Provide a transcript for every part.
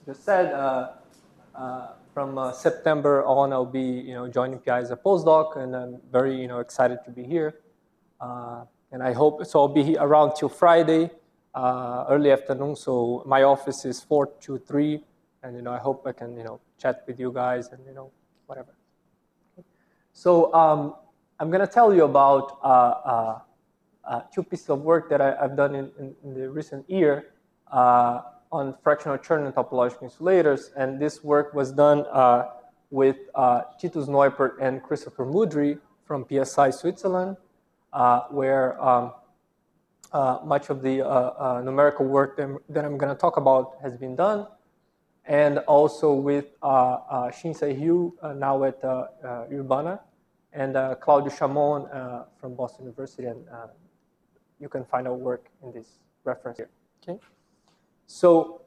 just said, from September on, I'll be joining PI as a postdoc, and I'm very excited to be here. And I hope so. I'll be around till Friday, early afternoon. So my office is 423, and I hope I can chat with you guys and whatever. So I'm gonna tell you about two pieces of work that I've done in the recent year on fractional churn and topological insulators, and this work was done with Titus Neupert and Christopher Mudry from PSI Switzerland, where much of the numerical work that I'm going to talk about has been done, and also with Shinsei Ryu, now at Urbana, and Claudio Chamon from Boston University, and you can find our work in this reference here. Okay. So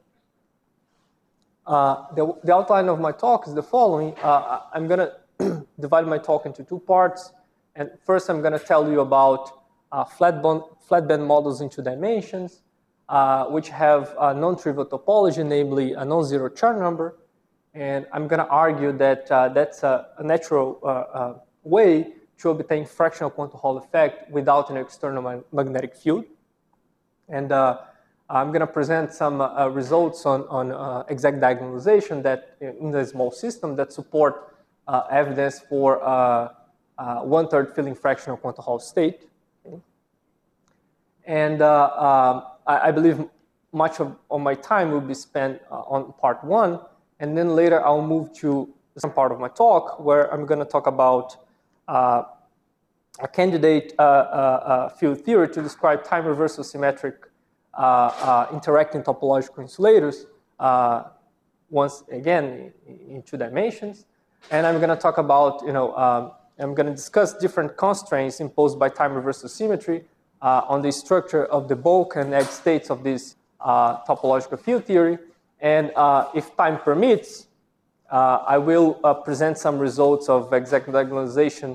the outline of my talk is the following. I'm going to divide my talk into two parts. And first, I'm going to tell you about flatband models in 2 dimensions, which have a non-trivial topology, namely a non-zero churn number. And I'm going to argue that that's a natural way to obtain fractional quantum Hall effect without an external magnetic field. And I'm going to present some results on exact diagonalization that in the small system that support evidence for 1/3 filling fractional quantum Hall state. Okay. And I believe much of my time will be spent on part 1, and then later I'll move to some part of my talk where I'm going to talk about a candidate field theory to describe time reversal symmetric interacting topological insulators, once again in 2 dimensions, and I'm going to talk about I'm going to discuss different constraints imposed by time reversal symmetry on the structure of the bulk and edge states of this topological field theory, and if time permits, I will present some results of exact diagonalization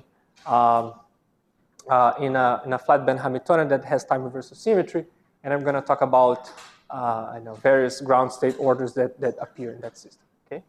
in a flatband Hamiltonian that has time reversal symmetry. And I'm going to talk about various ground state orders that appear in that system. Okay.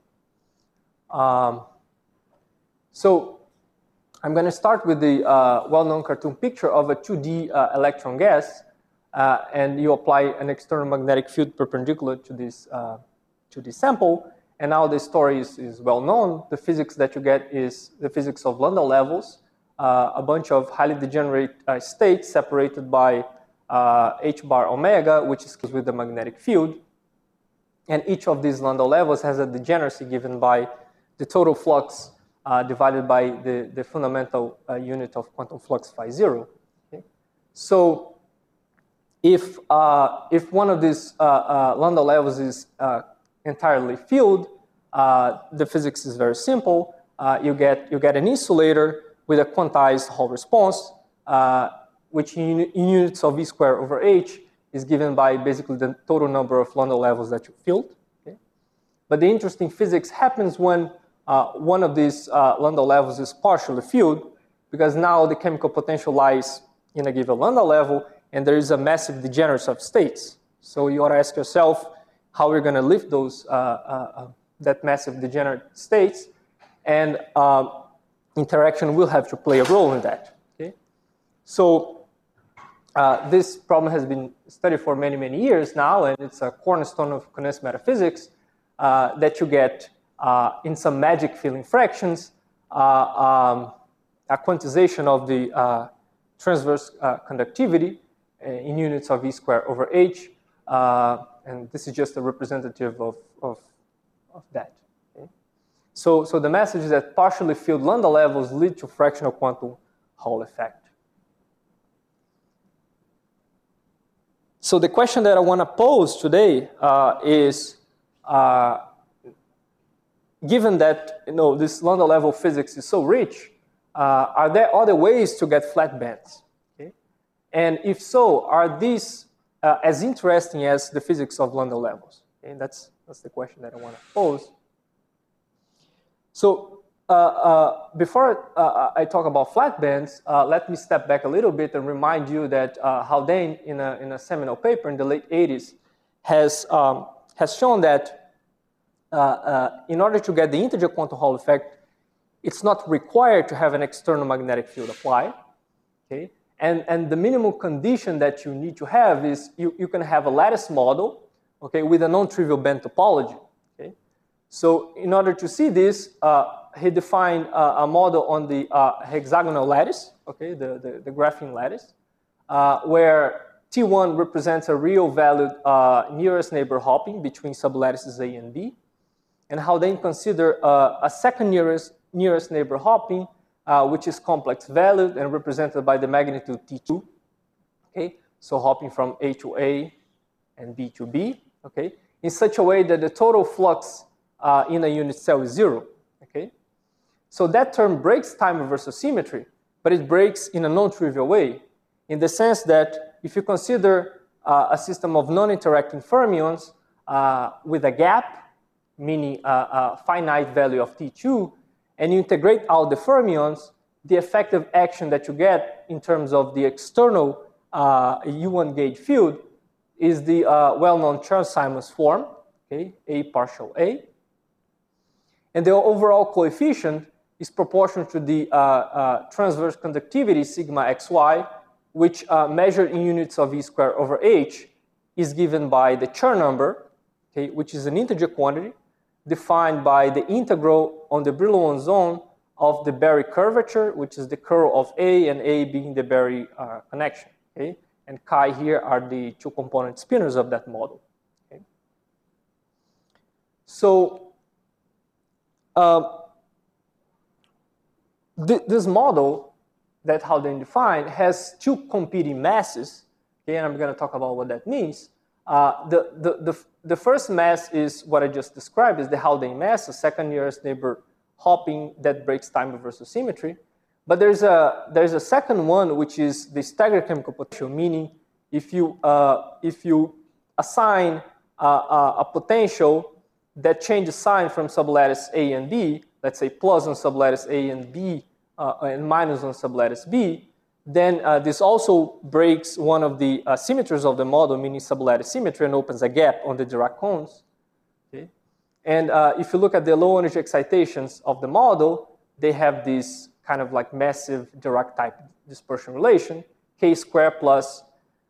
So I'm going to start with the well-known cartoon picture of a 2D electron gas, and you apply an external magnetic field perpendicular to this sample. And now the story is well known. The physics that you get is the physics of Landau levels, a bunch of highly degenerate states separated by h bar omega, which is with the magnetic field. And each of these Landau levels has a degeneracy given by the total flux divided by the fundamental unit of quantum flux phi 0. Okay. So if one of these Landau levels is entirely filled, the physics is very simple. You get an insulator with a quantized Hall response, which in units of v squared over h is given by basically the total number of Landau levels that you filled. Okay? But the interesting physics happens when one of these Landau levels is partially filled, because now the chemical potential lies in a given Landau level, and there is a massive degeneracy of states. So you ought to ask yourself how we're going to lift those that massive degenerate states, and interaction will have to play a role in that. Okay? So this problem has been studied for many, many years now, and it's a cornerstone of condensed matter physics that you get in some magic filling fractions, a quantization of the transverse conductivity in units of v squared over h, and this is just a representative of that. Okay? So the message is that partially filled Landau levels lead to fractional quantum Hall effect. So the question that I want to pose today is, given that this Landau level physics is so rich, are there other ways to get flat bands? Okay? And if so, are these as interesting as the physics of Landau levels? Okay? That's the question that I want to pose. So before I talk about flat bands, let me step back a little bit and remind you that Haldane, in a seminal paper in the late 80s, has shown that in order to get the integer quantum Hall effect, it's not required to have an external magnetic field applied. Okay? And the minimum condition that you need to have is you can have a lattice model, okay, with a non-trivial band topology. Okay? So in order to see this, he defined a model on the hexagonal lattice, okay, the graphene lattice, where T1 represents a real valued nearest neighbor hopping between sublattices A and B, and how they consider a second nearest neighbor hopping, which is complex valued and represented by the magnitude T2, okay, so hopping from A to A and B to B, okay, in such a way that the total flux in a unit cell is 0, okay. So that term breaks time reversal symmetry, but it breaks in a non-trivial way, in the sense that if you consider a system of non-interacting fermions with a gap, meaning a finite value of T2, and you integrate out the fermions, the effective action that you get in terms of the external U1 gauge field is the well-known Chern-Simons form, okay, A partial A. And the overall coefficient is proportional to the transverse conductivity sigma xy, which measured in units of E squared over H is given by the Chern number, okay, which is an integer quantity defined by the integral on the Brillouin zone of the Berry curvature, which is the curl of A, and A being the Berry connection. Okay? And chi here are the two component spinors of that model. Okay? So this model that Haldane defined has two competing masses. Okay? And I'm going to talk about what that means. The first mass is what I just described, is the Haldane mass, the second nearest neighbor hopping that breaks time reversal symmetry. But there's a second one, which is the staggered chemical potential, meaning if you assign a potential that changes sign from sublattice A and B, let's say plus on sublattice A and B and minus on sublattice B, then this also breaks one of the symmetries of the model, meaning sublattice symmetry, and opens a gap on the Dirac cones. Okay? And if you look at the low energy excitations of the model, they have this kind of like massive Dirac type dispersion relation, k squared plus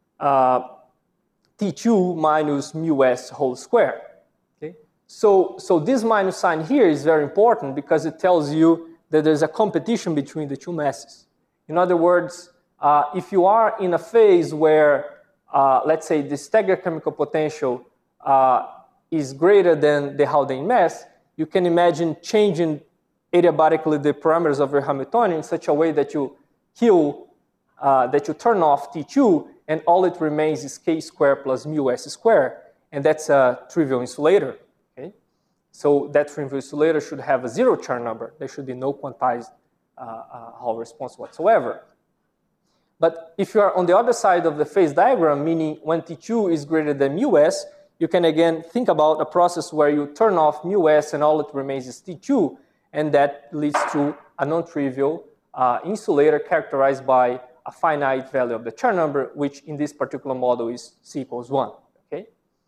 T2 minus mu s whole square. Okay? So this minus sign here is very important because it tells you that there's a competition between the two masses. In other words, if you are in a phase where, let's say, the staggered chemical potential is greater than the Haldane mass, you can imagine changing adiabatically the parameters of your Hamiltonian in such a way that you that you turn off T2, and all it remains is k squared plus mu s squared, and that's a trivial insulator. Okay? So that trivial insulator should have a zero Chern number. There should be no quantized Hall response whatsoever. But if you are on the other side of the phase diagram, meaning when T2 is greater than mu s, you can again think about a process where you turn off mu s and all it remains is T2, and that leads to a non-trivial insulator characterized by a finite value of the Chern number, which in this particular model is c equals 1. Okay?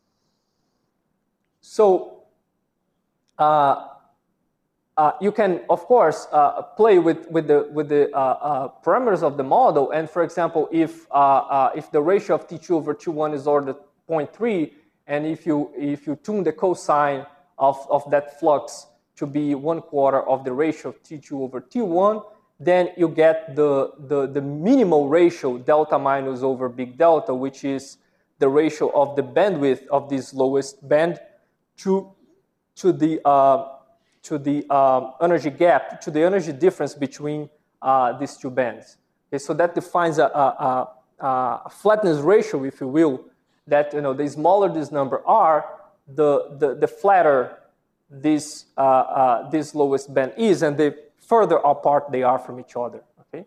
So you can, of course, play with the parameters of the model. And for example, if the ratio of T2 over T1 is ordered 0.3, and if you tune the cosine of that flux to be 1/4 of the ratio of T2 over T1, then you get the minimal ratio delta minus over big delta, which is the ratio of the bandwidth of this lowest band to the energy gap, to the energy difference between these two bands. Okay, so that defines a flatness ratio, if you will, that the smaller this number are, the flatter this lowest band is, and the further apart they are from each other. Okay.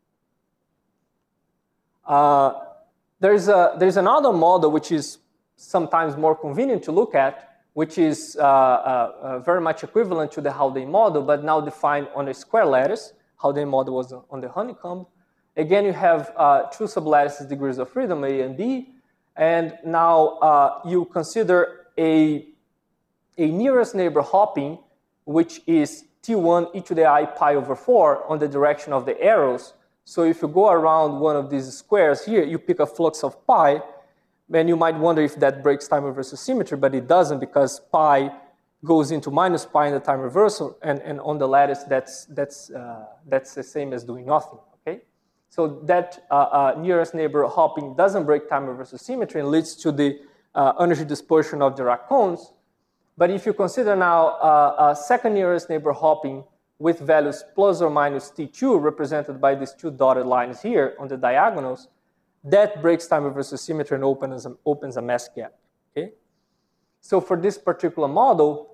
There's another model which is sometimes more convenient to look at, which is very much equivalent to the Haldane model, but now defined on a square lattice. Haldane model was on the honeycomb. Again, you have two sublattices degrees of freedom, A and B, and now you consider a a nearest neighbor hopping, which is T1 e to the I pi over 4 on the direction of the arrows. So if you go around one of these squares here, you pick a flux of pi, and you might wonder if that breaks time reversal symmetry, but it doesn't, because pi goes into minus pi in the time reversal, and on the lattice, that's the same as doing nothing, okay? So that nearest neighbor hopping doesn't break time reversal symmetry and leads to the energy dispersion of Dirac cones. But if you consider now a second nearest neighbor hopping with values plus or minus T2, represented by these two dotted lines here on the diagonals, that breaks time reversal symmetry and opens a mass gap, okay? So for this particular model,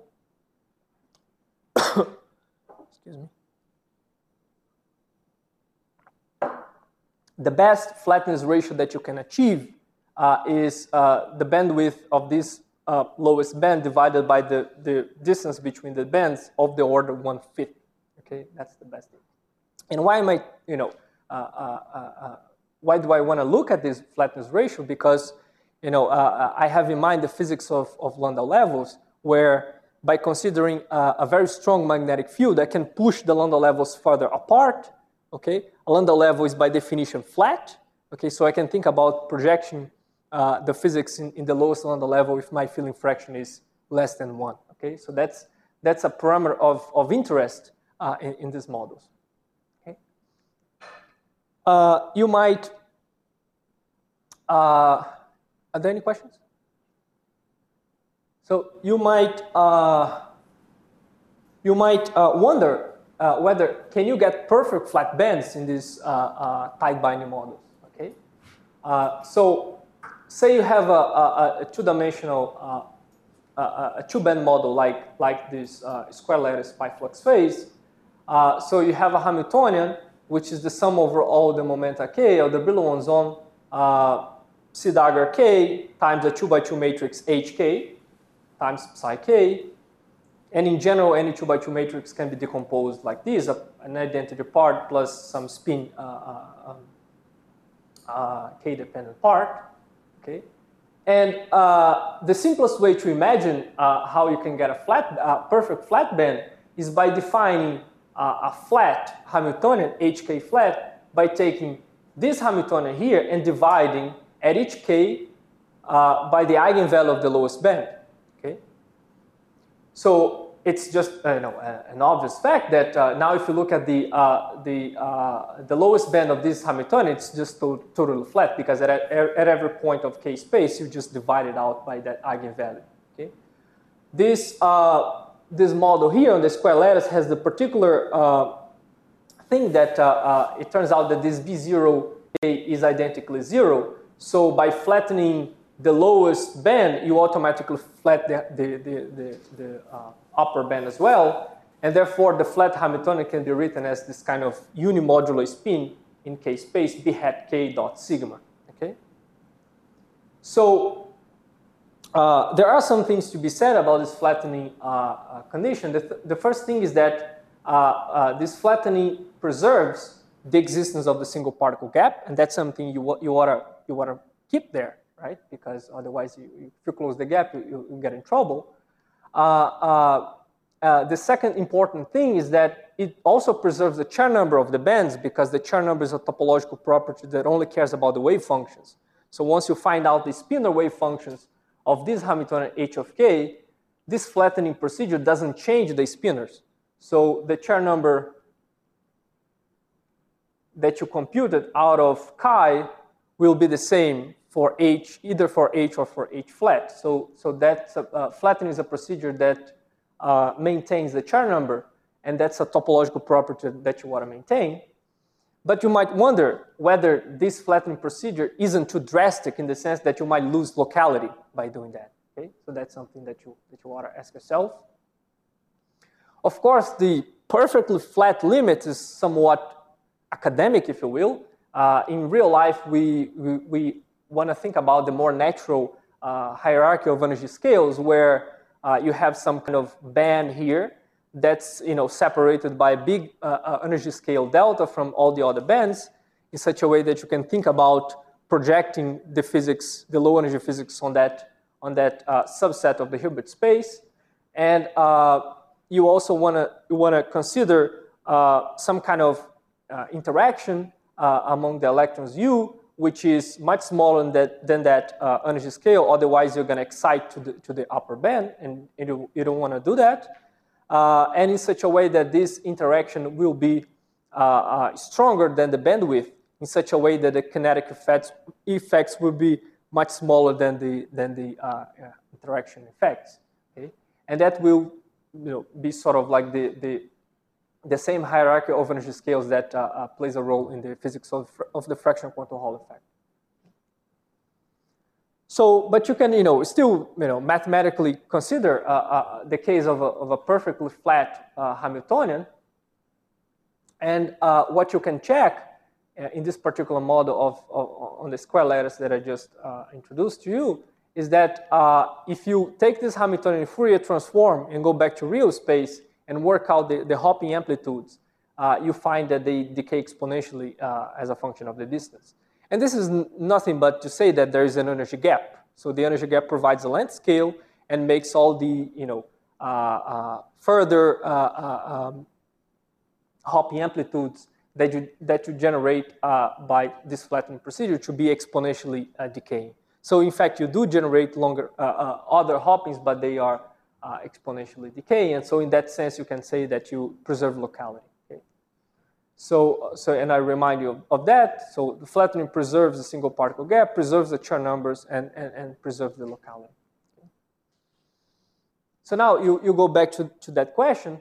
excuse me, the best flatness ratio that you can achieve is the bandwidth of this lowest band divided by the distance between the bands of the order 1/5. Okay, that's the best thing. And why am I, why do I want to look at this flatness ratio? Because, I have in mind the physics of Landau levels, where by considering a very strong magnetic field, I can push the Landau levels further apart. Okay, a Landau level is by definition flat. Okay, so I can think about projection the physics in the lowest Landau level if my filling fraction is less than 1. Okay, so that's a parameter of interest in these models. Okay, you might. Are there any questions? So you might wonder whether can you get perfect flat bands in these tight binding models. Okay, so say you have a two-dimensional a two-band model like this square lattice pi flux phase. So you have a Hamiltonian, which is the sum over all the momenta k of the Brillouin zone C dagger k times a 2x2 matrix HK times psi k. And in general, any 2x2 matrix can be decomposed like this, an identity part plus some spin k-dependent part. Okay, and the simplest way to imagine how you can get a perfect flat band is by defining a flat Hamiltonian, HK flat, by taking this Hamiltonian here and dividing at each k by the eigenvalue of the lowest band. Okay, so it's just an obvious fact that now if you look at the lowest band of this Hamiltonian, it's just totally flat, because at every point of k space you just divide it out by that eigenvalue. Okay, this model here on the square lattice has the particular thing that it turns out that this B0 k is identically 0. So by flattening the lowest band, you automatically flat the upper band as well, and therefore the flat Hamiltonian can be written as this kind of unimodular spin in k space b hat k dot sigma. Okay, so there are some things to be said about this flattening condition. The first thing is that this flattening preserves the existence of the single particle gap, and that's something you want to keep there, right? Because otherwise, if you close the gap, you get in trouble. The second important thing is that it also preserves the Chern number of the bands, because the Chern number is a topological property that only cares about the wave functions. So once you find out the spinor wave functions of this Hamiltonian h of k, this flattening procedure doesn't change the spinors. So the Chern number that you computed out of chi will be the same for h, either for h or for h flat. So that flattening is a procedure that maintains the Chern number, and that's a topological property that you want to maintain. But you might wonder whether this flattening procedure isn't too drastic, in the sense that you might lose locality by doing that. Okay, so that's something that you want to ask yourself. Of course, the perfectly flat limit is somewhat academic, if you will. In real life, we want to think about the more natural hierarchy of energy scales, where you have some kind of band here that's separated by a big energy scale delta from all the other bands, in such a way that you can think about projecting the physics, the low energy physics, on that subset of the Hilbert space. And you also want to consider some kind of interaction among the electrons U, which is much smaller than that energy scale. Otherwise, you're going to excite to the upper band, and you don't want to do that. And in such a way that this interaction will be stronger than the bandwidth, in such a way that the kinetic effects will be much smaller than the interaction effects. Okay? And that will be sort of like the same hierarchy of energy scales that plays a role in the physics of the fractional quantum Hall effect. So, but you can, still, mathematically consider the case of a perfectly flat Hamiltonian. And what you can check in this particular model on the square lattice that I just introduced to you is that if you take this Hamiltonian Fourier transform and go back to real space and work out the hopping amplitudes, you find that they decay exponentially as a function of the distance. And this is nothing but to say that there is an energy gap. So the energy gap provides a length scale and makes all the further hopping amplitudes that you generate by this flattening procedure to be exponentially decaying. So in fact, you do generate longer other hoppings, but they are exponentially decaying. And so in that sense, you can say that you preserve locality. Okay? So and I remind you of that. So the flattening preserves the single particle gap, preserves the Chern numbers, and preserves the locality. Okay? So now you go back to that question.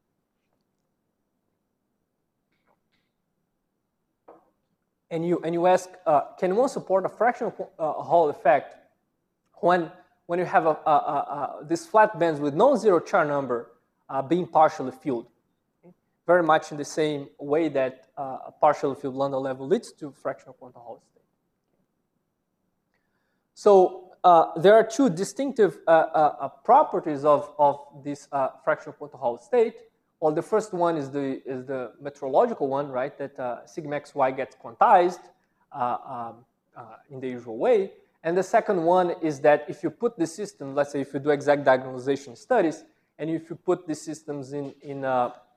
And you ask, can one support a fractional Hall effect when you have these flat bands with non-zero Chern number being partially filled? Okay? Very much in the same way that a partially filled lambda level leads to fractional quantum Hall state. So there are two distinctive properties of this fractional quantum Hall state. Well, the first one is the metrological one, right? That sigma xy gets quantized in the usual way. And the second one is that if you put the system, let's say if you do exact diagonalization studies, and if you put the systems in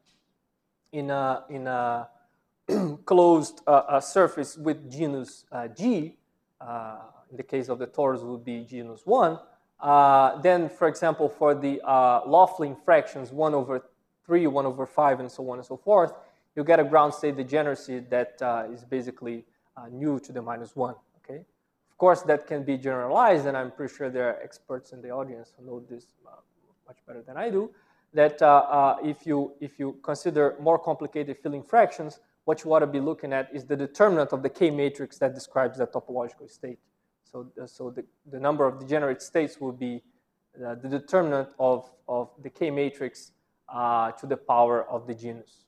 a closed surface with genus G, in the case of the torus would be genus 1, then, for example, for the Laughlin fractions 1/3, 1/5, and so on and so forth, you get a ground state degeneracy that is basically nu to the -1, okay? Of course, that can be generalized, and I'm pretty sure there are experts in the audience who know this much better than I do, that if you consider more complicated filling fractions, what you ought to be looking at is the determinant of the K matrix that describes that topological state. So the number of degenerate states will be the determinant of the K matrix to the power of the genus.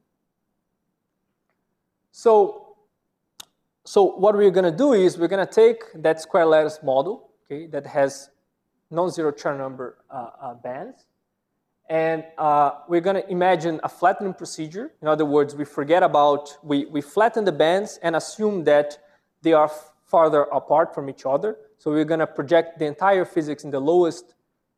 So what we're going to do is we're going to take that square lattice model, okay, that has non-zero Chern number bands, and we're going to imagine a flattening procedure. In other words, we flatten the bands and assume that they are farther apart from each other. So we're going to project the entire physics in the lowest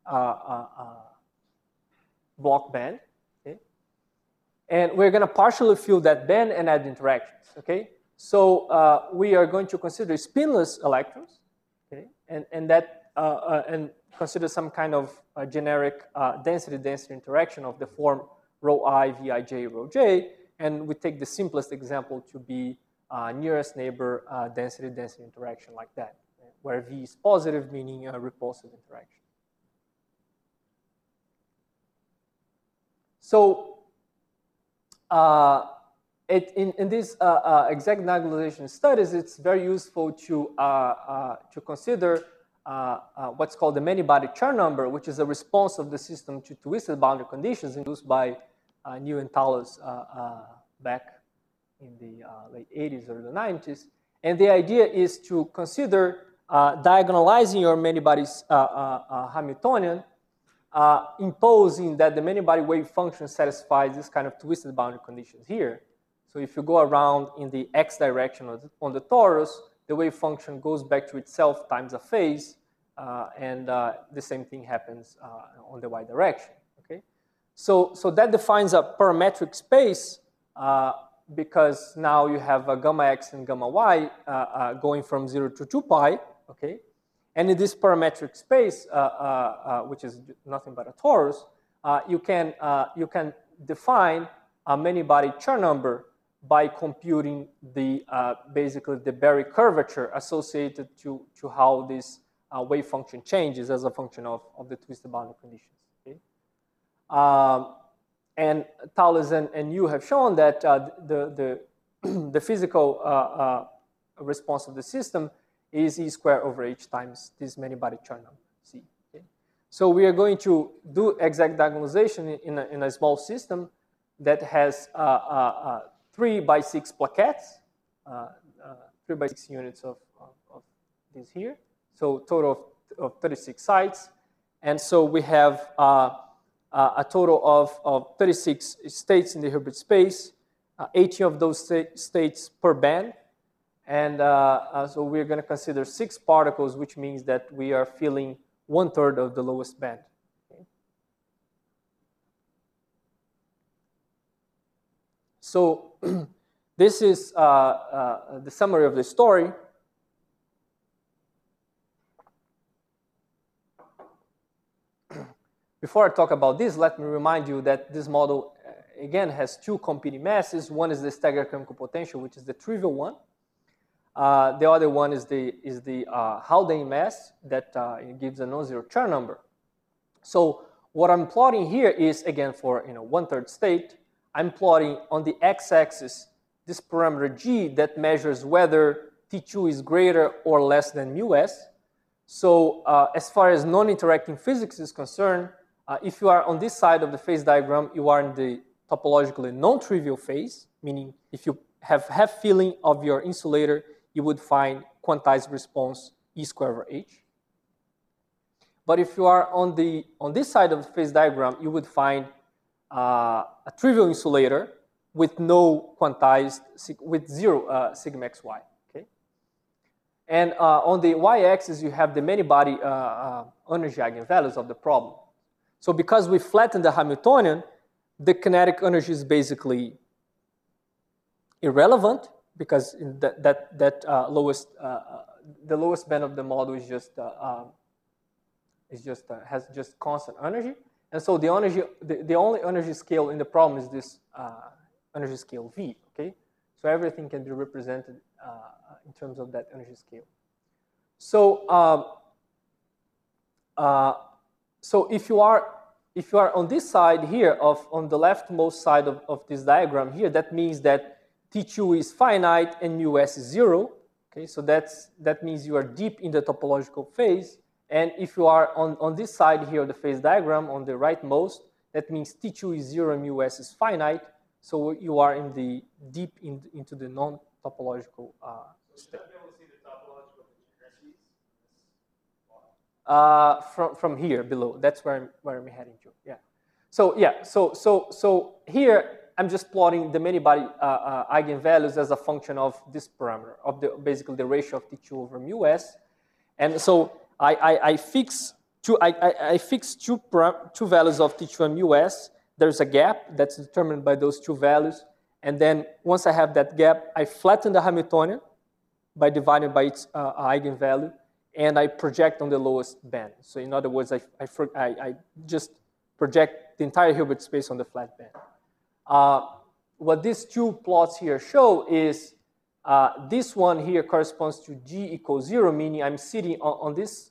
block band, okay? And we're going to partially fill that band and add interactions, okay? So we are going to consider spinless electrons, okay? And consider some kind of generic density-density interaction of the form rho I, Vij, rho j, and we take the simplest example to be nearest neighbor density-density interaction like that, where V is positive, meaning a repulsive interaction. So in these exact diagonalization studies, it's very useful to consider what's called the many-body Chern number, which is a response of the system to twisted boundary conditions induced by New and Tallis back in the late 80s, early 90s. And the idea is to consider diagonalizing your many-bodies Hamiltonian, imposing that the many-body wave function satisfies this kind of twisted boundary conditions here. So if you go around in the x direction on the torus, the wave function goes back to itself times a phase, and the same thing happens on the y direction. Okay, so that defines a parametric space because now you have a gamma x and gamma y going from 0 to 2 pi. Okay, and in this parametric space, which is nothing but a torus, you can define a many-body Chern number by computing the basically the Berry curvature associated to how this wave function changes as a function of the twisted boundary conditions. Okay? And Thales and you have shown that the physical response of the system is E squared over H times this many-body Chern number, C. Okay? So we are going to do exact diagonalization in a small system that has 3 by 6 plaquettes, 3 by 6 units of this here. So total of 36 sites. And so we have a total of 36 states in the Hilbert space, 18 of those states per band. And so we're going to consider 6 particles, which means that we are filling 1/3 of the lowest band. Okay. So this is the summary of the story. Before I talk about this, let me remind you that this model, again, has 2 competing masses. One is the staggered chemical potential, which is the trivial one. The other one is the Haldane mass that gives a non-zero Chern number. So what I'm plotting here is, again, for 1/3 state, I'm plotting on the x-axis this parameter g that measures whether T2 is greater or less than mu s. So as far as non-interacting physics is concerned, if you are on this side of the phase diagram, you are in the topologically non-trivial phase, meaning if you have half filling of your insulator, you would find quantized response E squared over H. But if you are on this side of the phase diagram, you would find a trivial insulator with no quantized, with 0 sigma xy. Okay? And on the y-axis, you have the many-body energy eigenvalues of the problem. So because we flatten the Hamiltonian, the kinetic energy is basically irrelevant because the lowest band of the model is has just constant energy, and so the only energy scale in the problem is this energy scale V. Okay, so everything can be represented in terms of that energy scale. So so if you are on this side here on the leftmost side of this diagram here, that means that T2 is finite and mu s is 0. Okay, so that means you are deep in the topological phase. And if you are on this side here of the phase diagram, on the rightmost, that means T2 is 0 and mu s is finite. So you are in the deep into the non-topological state. From here below, that's where I'm heading to. Yeah. So yeah. So here I'm just plotting the many-body eigenvalues as a function of this parameter of basically the ratio of T2 over mu s, and so I fix two values of T2 and mu s. There's a gap that's determined by those 2 values, and then once I have that gap, I flatten the Hamiltonian by dividing by its eigenvalue, and I project on the lowest band. So in other words, I just project the entire Hilbert space on the flat band. What these 2 plots here show is this one here corresponds to G equals 0, meaning I'm sitting on this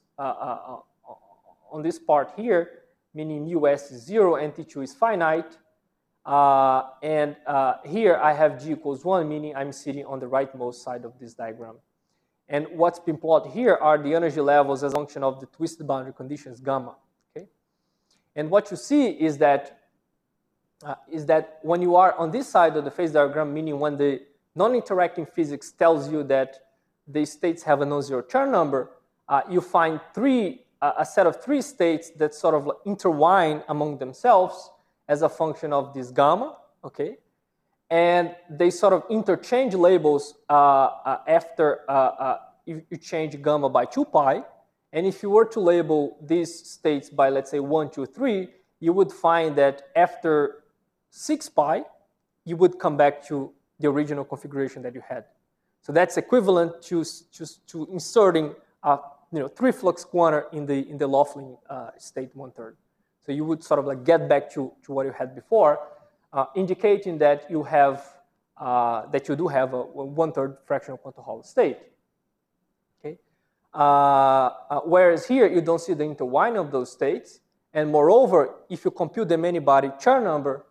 part here, meaning mu s is 0 and T2 is finite. And here I have G equals 1, meaning I'm sitting on the rightmost side of this diagram. And what's been plotted here are the energy levels as a function of the twisted boundary conditions gamma. Okay? And what you see is that when you are on this side of the phase diagram, meaning when the non-interacting physics tells you that the states have a non-zero Chern number, you find a set of 3 states that sort of intertwine among themselves as a function of this gamma, okay? And they sort of interchange labels after you change gamma by 2 pi, And if you were to label these states by, let's say, 1, 2, 3, you would find that after 6 pi, you would come back to the original configuration that you had. So that's equivalent to inserting a 3 flux quanta in the Laughlin state 1/3. So you would sort of like get back to what you had before, indicating that you have that you do have a 1/3 fractional quantum Hall state. Okay. Whereas here you don't see the interwinding of those states, and moreover, if you compute the many-body Chern number,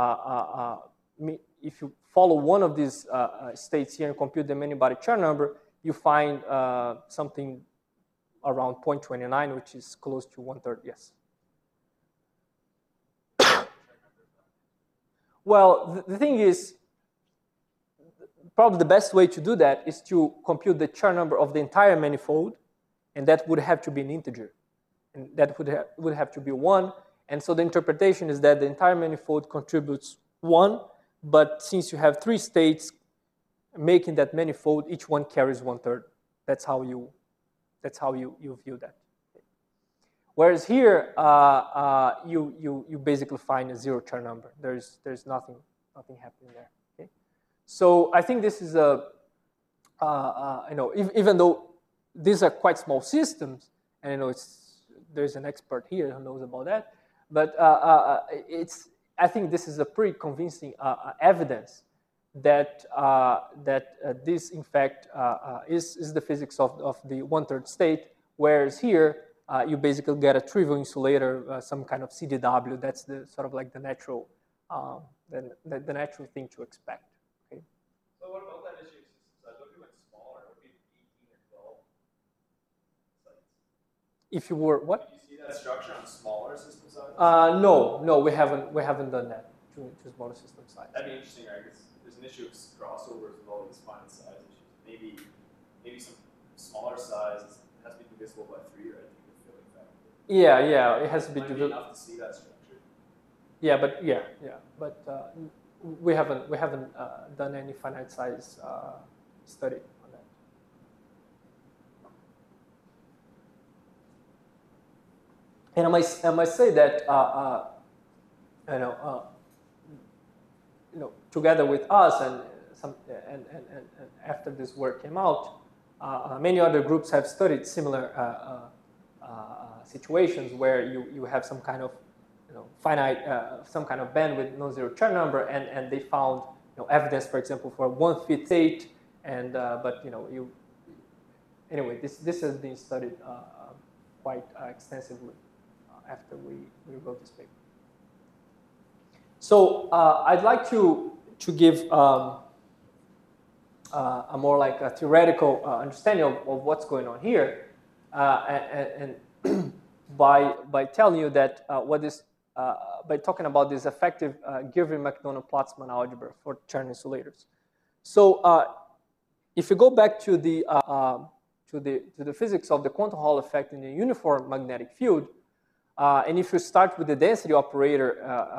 if you follow one of these states here and compute the many-body Chern number, you find something around 0.29, which is close to 1/3. Yes. Well, the thing is, probably the best way to do that is to compute the Chern number of the entire manifold, and that would have to be an integer. And that would have to be 1. And so the interpretation is that the entire manifold contributes 1, but since you have 3 states making that manifold, each one carries 1/3. That's how you view that. Whereas here, you basically find a 0 Chern number. There's nothing happening there. Okay? So I think this is even though these are quite small systems, and there's an expert here who knows about that, but I think this is a pretty convincing evidence that this in fact is the physics of the 1/3 state, whereas here you basically get a trivial insulator, some kind of CDW. That's the sort of like the natural the natural thing to expect. Okay. So what about that issue? What if you went smaller? What if 18 or 12 sites? If you were what? Did you see that structure on smaller system size? No, we haven't done that to smaller system size. That'd be interesting, right? Because there's an issue of crossovers with all these finite size issues. Maybe some smaller size has to be divisible by 3, right? Yeah, it has to be divisible. Enough to see that structure. Yeah, but we haven't done any finite size study on that. And I must say that together with us and after this work came out, many other groups have studied similar situations where you have some kind of finite some kind of band with non-zero Chern number, and they found evidence, for example, for 1/5 state, and but anyway, this has been studied quite extensively after we wrote this paper. So I'd like to give a more like a theoretical understanding of what's going on here, and by telling you that by talking about this effective Girvin-Macdonald-Platzman algebra for Chern insulators. So if you go back to the physics of the quantum Hall effect in the uniform magnetic field, and if you start with the density operator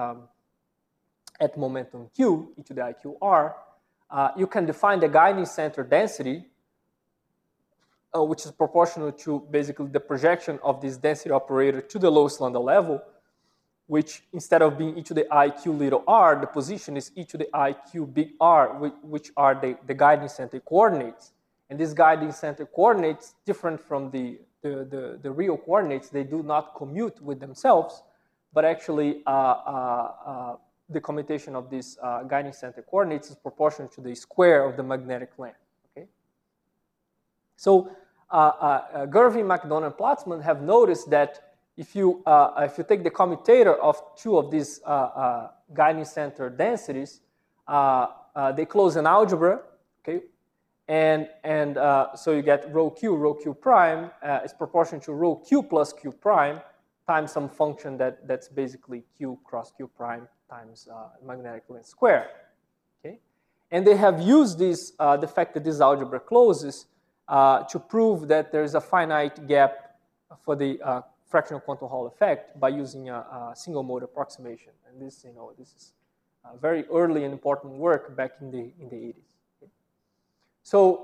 at momentum q, e to the iqr, you can define the guiding center density, which is proportional to basically the projection of this density operator to the lowest lambda level, which instead of being e to the iq little r, the position is e to the iq big R, which are the guiding center coordinates. And these guiding center coordinates, different from the real coordinates, they do not commute with themselves, but actually the commutation of these guiding center coordinates is proportional to the square of the magnetic length. Okay. So Girvin, McDonald, and Platzman have noticed that if you take the commutator of 2 of these guiding center densities, they close an algebra, okay, and so you get rho q prime is proportional to rho q plus q prime times some function that's basically q cross q prime times magnetic length square, okay, and they have used this the fact that this algebra closes to prove that there's a finite gap for the fractional quantum Hall effect by using a single mode approximation. And this, this is very early and important work back in the 80s. Okay. So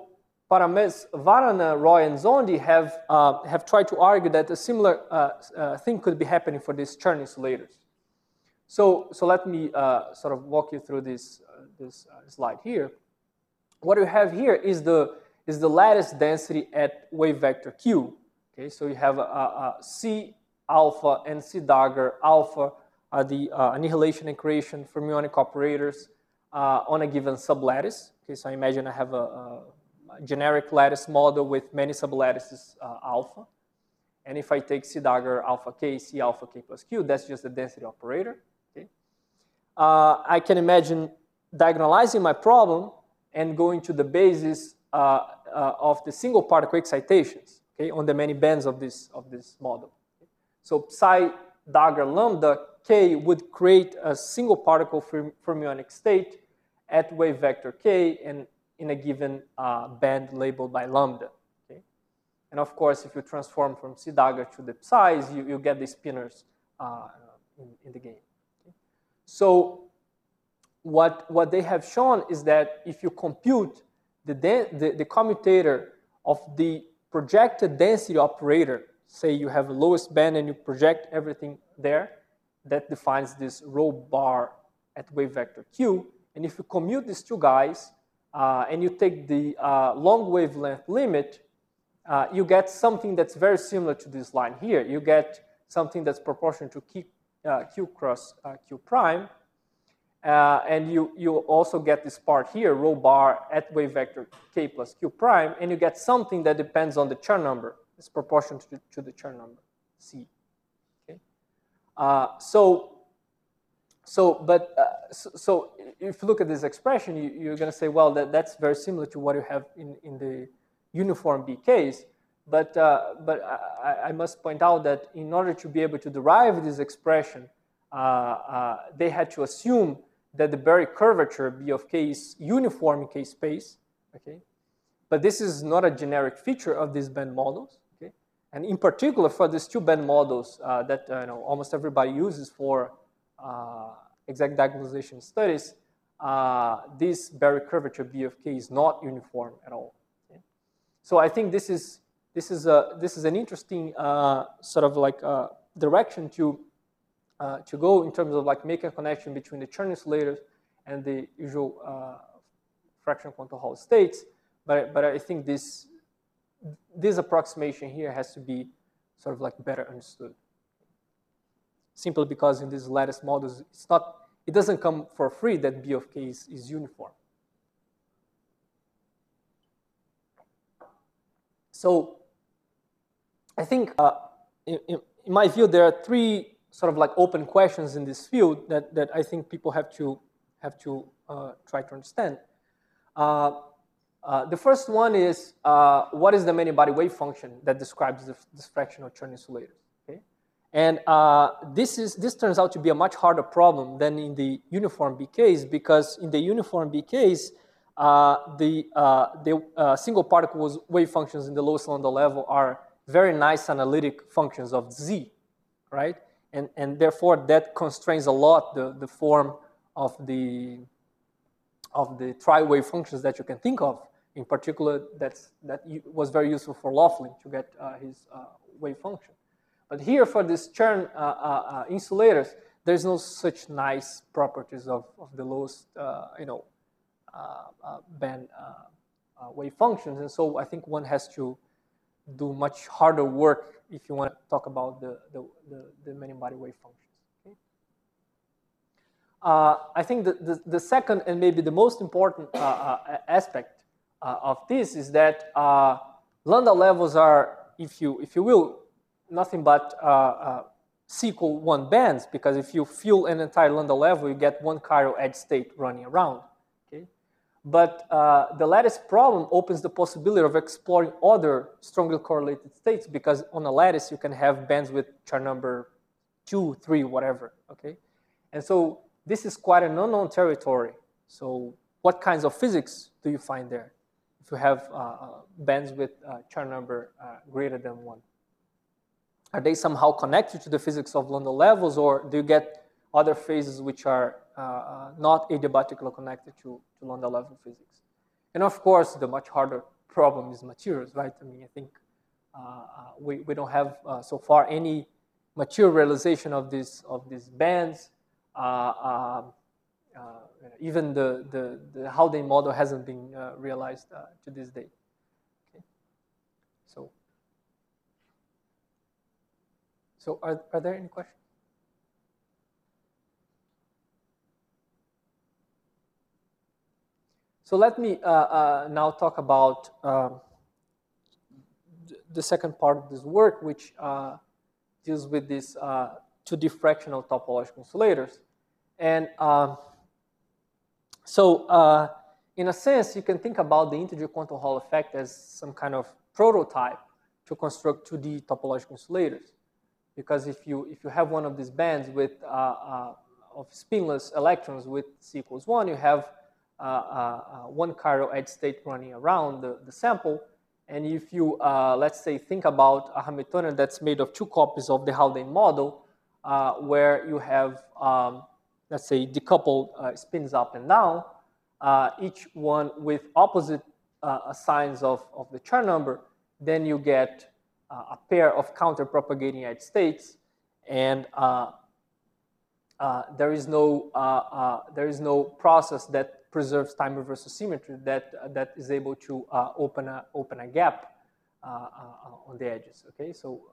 Paramés, Varana, Roy, and Zondi have tried to argue that a similar thing could be happening for these Chern insulators. So let me sort of walk you through this slide here. What you have here is the lattice density at wave vector Q. Okay, so you have C alpha and C dagger alpha are the annihilation and creation fermionic operators on a given sublattice. Okay, so I imagine I have a generic lattice model with many sublattices alpha. And if I take C dagger alpha K, C alpha K plus Q, that's just the density operator. Okay? I can imagine diagonalizing my problem and going to the basis of the single particle excitations, okay, on the many bands of this model. Okay? So psi dagger lambda K would create a single particle fermionic state at wave vector K and in a given band labeled by lambda. Okay? And of course, if you transform from C dagger to the psi's, you get the spinors in the game. Okay? So what they have shown is that if you compute the commutator of the projected density operator, say you have the lowest band and you project everything there, that defines this rho bar at wave vector Q. And if you commute these two guys, and you take the long wavelength limit, you get something that's very similar to this line here. You get something that's proportional to Q cross Q prime. And you also get this part here, rho bar at wave vector K plus Q prime, and you get something that depends on the Chern number. It's proportional to the Chern number, C. Okay? So if you look at this expression, you're going to say, well, that's very similar to what you have in the uniform B case. But I must point out that in order to be able to derive this expression, they had to assume that the Berry curvature B of K is uniform in K space. Okay? But this is not a generic feature of these band models. Okay? And in particular, for these two band models that almost everybody uses for exact diagonalization studies, this Berry curvature B of K is not uniform at all. Okay? So I think this is an interesting sort of like direction to go in terms of like making a connection between the Chern insulators and the usual fractional quantum Hall states. But I think this approximation here has to be sort of like better understood. Simply because in these lattice models, it doesn't come for free that B of K is uniform. So I think, in my view, there are three sort of like open questions in this field that I think people have to try to understand. The first one is, what is the many-body wave function that describes this fractional Chern insulator? Okay? And this turns out to be a much harder problem than in the uniform B case, because in the uniform B case, the single particle wave functions in the lowest lambda level are very nice analytic functions of Z, right? And therefore, that constrains a lot the form of the tri-wave functions that you can think of. In particular, that was very useful for Laughlin to get his wave function. But here, for these Chern insulators, there's no such nice properties of the lowest, band wave functions. And so I think one has to do much harder work if you want to talk about the many-body wave functions. Okay? I think the second and maybe the most important aspect of this is that lambda levels are, if you will, nothing but C equal 1 bands, because if you fill an entire lambda level, you get one chiral edge state running around. Okay? But the lattice problem opens the possibility of exploring other strongly correlated states, because on a lattice you can have bands with Chern number 2, 3, whatever. Okay? And so this is quite an unknown territory. So what kinds of physics do you find there if you have bands with Chern number greater than 1? Are they somehow connected to the physics of lambda levels, or do you get other phases which are not adiabatically connected to lambda level physics? And of course, the much harder problem is materials, right? I mean, I think we don't have so far any mature realization of these bands. Even the Haldane model hasn't been realized to this day. Okay. So are there any questions? So let me now talk about the second part of this work, which deals with these 2D fractional topological insulators. And so in a sense, you can think about the integer quantum Hall effect as some kind of prototype to construct 2D topological insulators. Because if you have one of these bands with of spinless electrons with C equals 1, you have one chiral edge state running around the sample. And if you, let's say, think about a Hamiltonian that's made of 2 copies of the Haldane model, where you have, let's say, decoupled spins up and down, each one with opposite signs of the Chern number, then you get a pair of counter-propagating edge states, and there is no process that preserves time reversal symmetry that is able to open a gap on the edges. Okay, so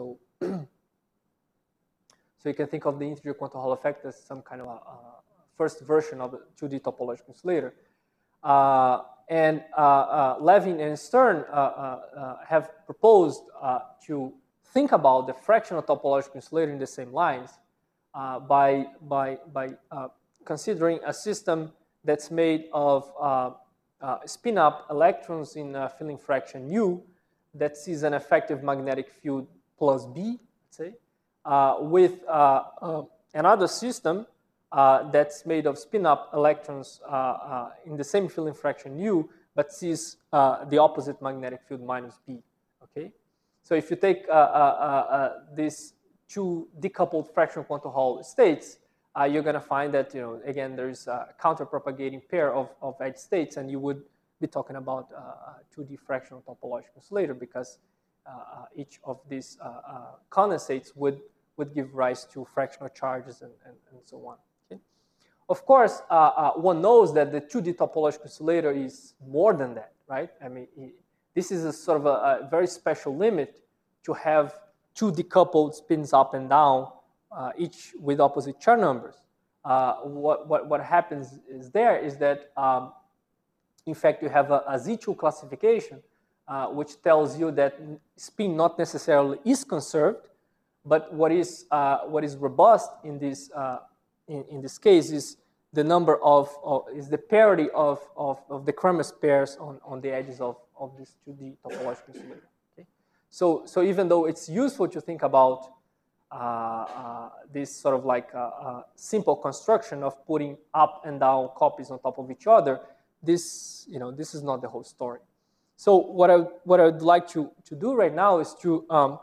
you can think of the integer quantum Hall effect as some kind of a first version of the 2D topological insulator. And Levin and Stern have proposed to think about the fractional topological insulator in the same lines by considering a system that's made of spin-up electrons in filling fraction U that sees an effective magnetic field plus B, let's say, with another system that's made of spin-up electrons in the same filling fraction U, but sees the opposite magnetic field minus B. Okay, so if you take these 2 decoupled fractional quantum Hall states, you're going to find that, again, there's a counter-propagating pair of edge states, and you would be talking about a 2D fractional topological insulator, because each of these condensates would give rise to fractional charges and so on. Okay? Of course, one knows that the 2D topological insulator is more than that, right? I mean, this is a sort of a very special limit to have 2 decoupled spins up and down, each with opposite Chern numbers. What happens is that, in fact, you have a Z2 classification, which tells you that spin not necessarily is conserved, but what is robust in this case is the number is the parity of the Kramers pairs on the edges of this 2D topological insulator. Okay? So even though it's useful to think about this sort of like a simple construction of putting up and down copies on top of each other, this is not the whole story. So what I'd like to do right now is to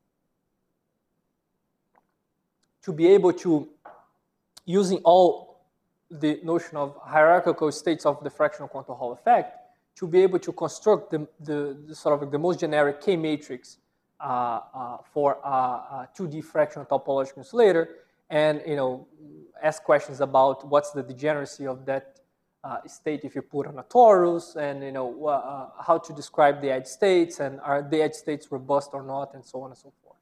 be able to, using all the notion of hierarchical states of the fractional quantum Hall effect, to be able to construct the sort of the most generic K matrix for a 2D fractional topological insulator, and ask questions about what's the degeneracy of that state if you put on a torus, and how to describe the edge states, and are the edge states robust or not, and so on and so forth.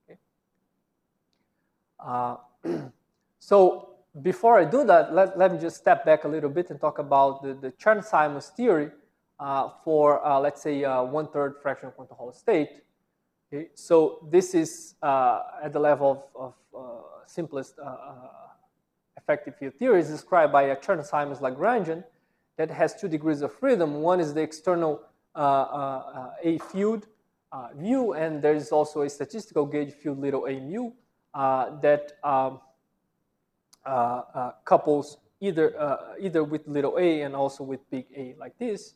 Okay. So before I do that, let me just step back a little bit and talk about the Chern-Simons theory for let's say 1/3 fractional quantum Hall state. Okay, so this is at the level of simplest effective field theory, is described by a Chern-Simons Lagrangian that has 2 degrees of freedom. One is the external A field mu, and there is also a statistical gauge field little a mu that couples either with little a and also with big A, like this.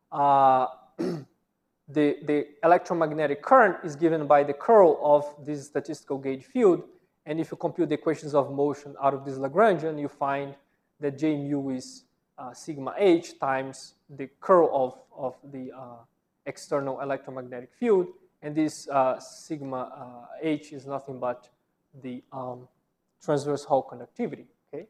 The electromagnetic current is given by the curl of this statistical gauge field, and if you compute the equations of motion out of this Lagrangian, you find that J mu is sigma h times the curl of the external electromagnetic field, and this sigma h is nothing but the transverse Hall conductivity. Okay,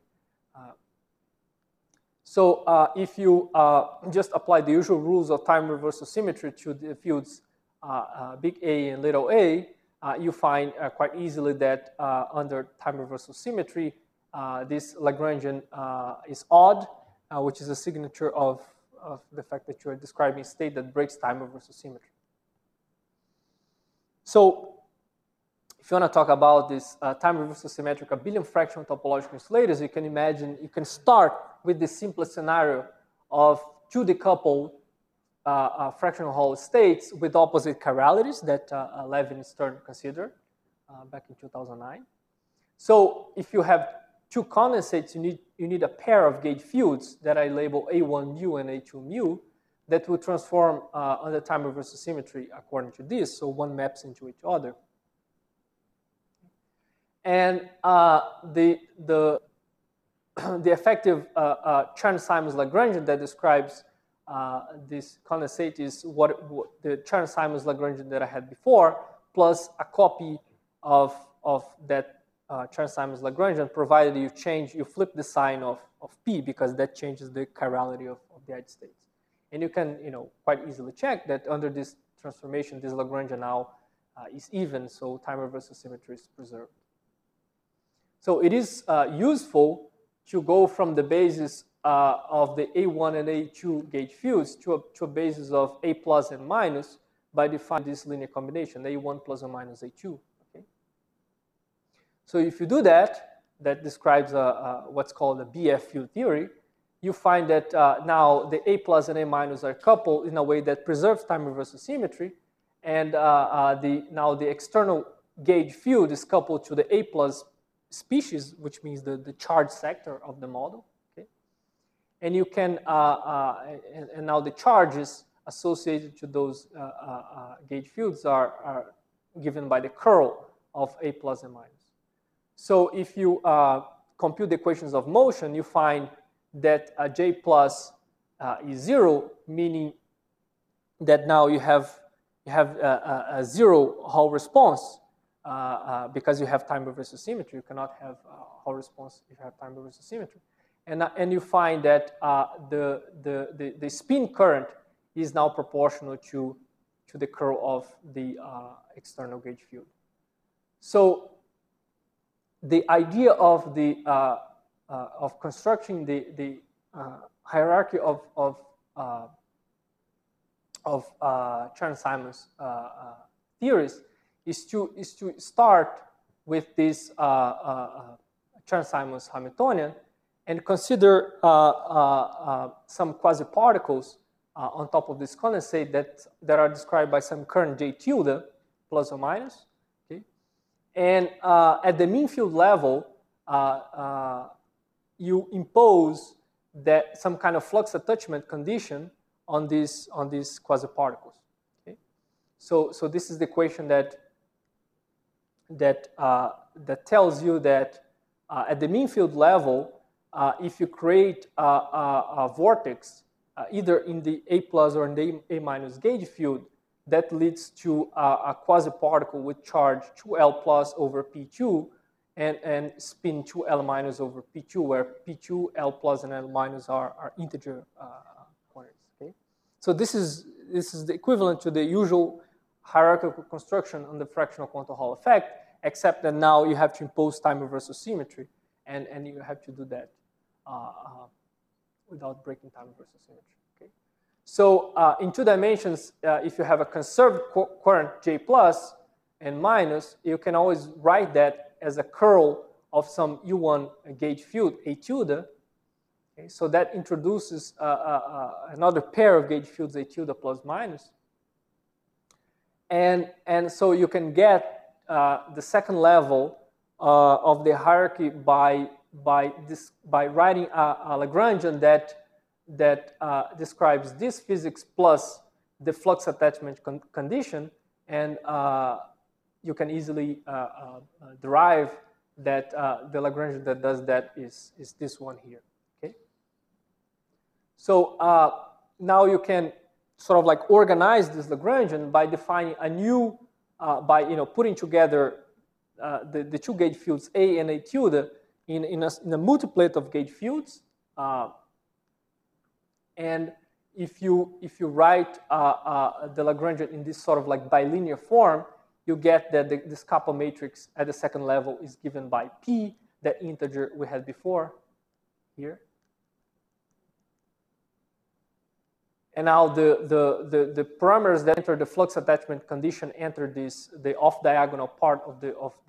so if you just apply the usual rules of time reversal symmetry to the fields big A and little a, you find quite easily that under time reversal symmetry, this Lagrangian is odd, which is a signature of the fact that you are describing a state that breaks time reversal symmetry. So if you want to talk about this time reversal symmetric abelian fractional topological insulators, you can imagine, you can start with the simplest scenario of two decoupled fractional Hall states with opposite chiralities that Levin and Stern considered back in 2009. So if you have two condensates, you need a pair of gauge fields that I label A1 mu and A2 mu that will transform under time reversal symmetry according to this. So one maps into each other. And the effective Chern-Simons Lagrangian that describes this condensate is what the Chern-Simons Lagrangian that I had before, plus a copy of that Chern-Simons Lagrangian, provided you flip the sign of P, because that changes the chirality of the edge states. And you can quite easily check that under this transformation, this Lagrangian now is even, so time reversal symmetry is preserved. So it is useful to go from the basis of the A1 and A2 gauge fields to a basis of A plus and minus by defining this linear combination, A1 plus or minus A2. Okay? So if you do that, that describes what's called the BF field theory, you find that now the A plus and A minus are coupled in a way that preserves time reversal symmetry, and now the external gauge field is coupled to the A plus species, which means the charge sector of the model. Okay? And you can, and now the charges associated to those gauge fields are given by the curl of A plus and minus. So if you compute the equations of motion, you find that J plus is 0, meaning that now you have a zero Hall response because you have time reversal symmetry. You cannot have Hall response if you have time reversal symmetry. And you find that the spin current is now proportional to the curl of the external gauge field. So the idea of constructing the hierarchy of Chern-Simons theories is to start with this Chern-Simons Hamiltonian and consider some quasi-particles on top of this condensate that are described by some current J tilde, plus or minus. Okay? And at the mean field level, you impose that some kind of flux attachment condition on these quasi-particles. Okay? So this is the equation that tells you that at the mean field level, if you create a vortex either in the A plus or in the A minus gauge field, that leads to a quasi-particle with charge 2L plus over P2 and spin 2L minus over P2, where P2, L plus, and L minus are integer quantities. Okay? So this is the equivalent to the usual hierarchical construction on the fractional quantum Hall effect, except that now you have to impose time reversal symmetry, and you have to do that without breaking time reversal symmetry. Okay? So in 2 dimensions, if you have a conserved current J plus and minus, you can always write that as a curl of some U1 gauge field, A tilde. Okay? So that introduces another pair of gauge fields, A tilde plus minus. And so you can get the second level of the hierarchy by writing a Lagrangian that describes this physics plus the flux attachment condition, and you can easily derive that the Lagrangian that does that is this one here. Okay. So now you can sort of like organize this Lagrangian by defining a new, by putting together the two gauge fields A and A tilde in a multiplet of gauge fields. And if you write the Lagrangian in this sort of like bilinear form, you get that this kappa matrix at the second level is given by P, that integer we had before here. And now the parameters that enter the flux attachment condition enter the off diagonal part of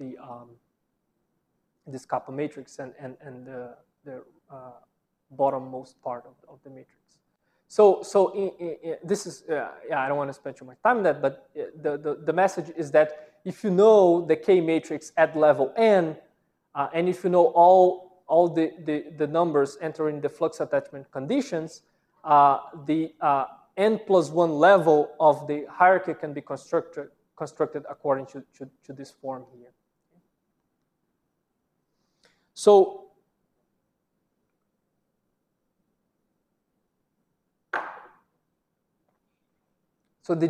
this kappa matrix and the bottommost part of the matrix. So this is I don't want to spend too much time on that, but the message is that if you know the K matrix at level n, and if you know all the numbers entering the flux attachment conditions, the n+1 level of the hierarchy can be constructed according to this form here. So the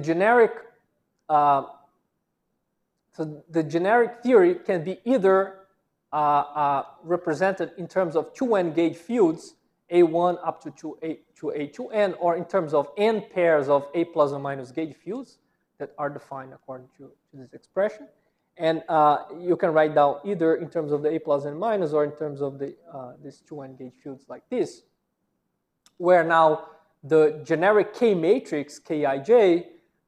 generic theory can be either represented in terms of 2n gauge fields, A1 up to A2n, or in terms of n pairs of A plus or minus gauge fields that are defined according to this expression. And you can write down either in terms of the A plus and minus or in terms of these 2n gauge fields like this, where now the generic K matrix, Kij,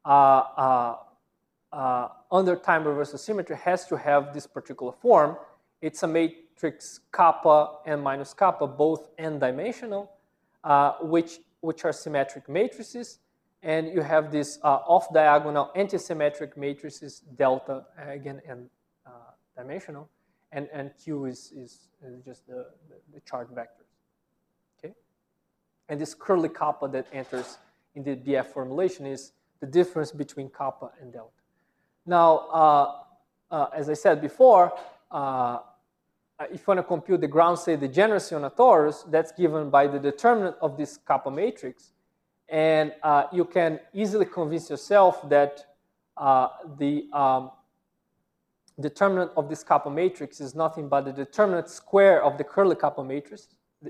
under time reversal symmetry has to have this particular form. It's a matrix kappa and minus kappa, both n-dimensional, which are symmetric matrices. And you have this off-diagonal anti-symmetric matrices, delta, again, n-dimensional. And Q is just the chart vectors. Okay? And this curly kappa that enters in the BF formulation is the difference between kappa and delta. Now, as I said before, if you want to compute the ground state degeneracy on a torus, that's given by the determinant of this kappa matrix. And you can easily convince yourself that the determinant of this kappa matrix is nothing but the determinant square of the curly kappa matrix.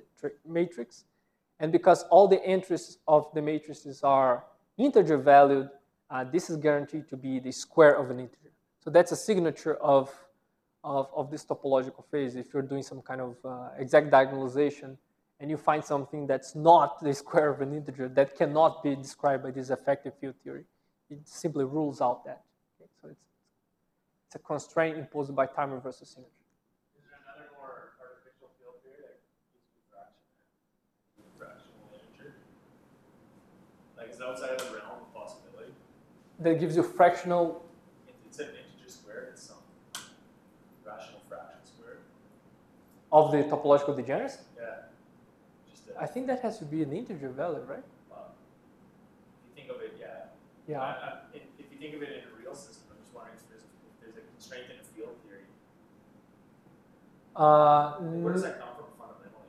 And because all the entries of the matrices are integer valued, this is guaranteed to be the square of an integer. So that's a signature of this topological phase. If you're doing some kind of exact diagonalization and you find something that's not the square of an integer, that cannot be described by this effective field theory, it simply rules out that. Okay? So it's a constraint imposed by time reversal symmetry. Is there another more artificial field theory that gives you fractional integer? Like, is it outside of the realm of possibility? That gives you fractional. It's an integer squared. It's some rational fraction squared. Of the topological degeneracy? Yeah. I think that has to be an integer value, right? If you think of it, yeah. Yeah. If you think of it in a real system, I'm just wondering if there's a constraint in a field theory. Where does that come from fundamentally?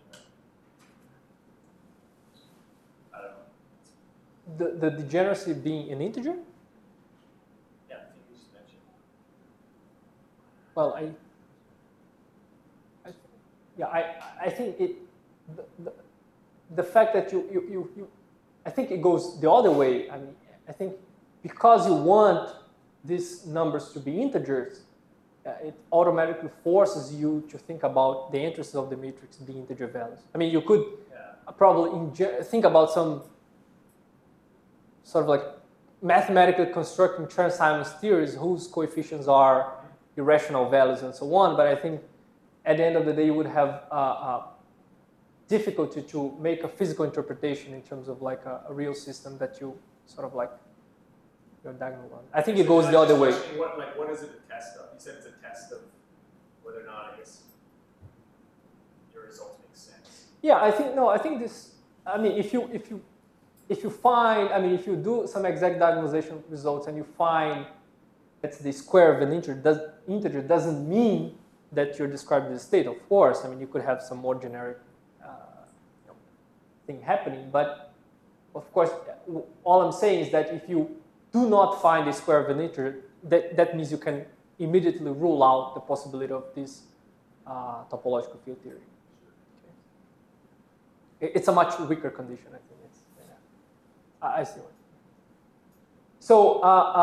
I don't know. The degeneracy being an integer? Yeah, I think you just mentioned. Well, I think it. The fact that I think it goes the other way. I mean, I think because you want these numbers to be integers, it automatically forces you to think about the entries of the matrix being integer values. I mean, you could probably think about some sort of like mathematically constructing Chern-Simons theories whose coefficients are irrational values and so on. But I think at the end of the day, you would have difficulty to make a physical interpretation in terms of like a real system that you sort of like your diagonal on. I think it goes the other way. What is it a test of? You said it's a test of whether or not, I guess, your results make sense. Yeah, I think this. I mean, if you find, I mean, if you do some exact diagonalization results and you find it's the square of an integer doesn't mean that you're describing the state. Of course, I mean, you could have some more generic thing happening, but of course, all I'm saying is that if you do not find a square of an integer, that means you can immediately rule out the possibility of this topological field theory. Okay. It's a much weaker condition, I think. I see. So,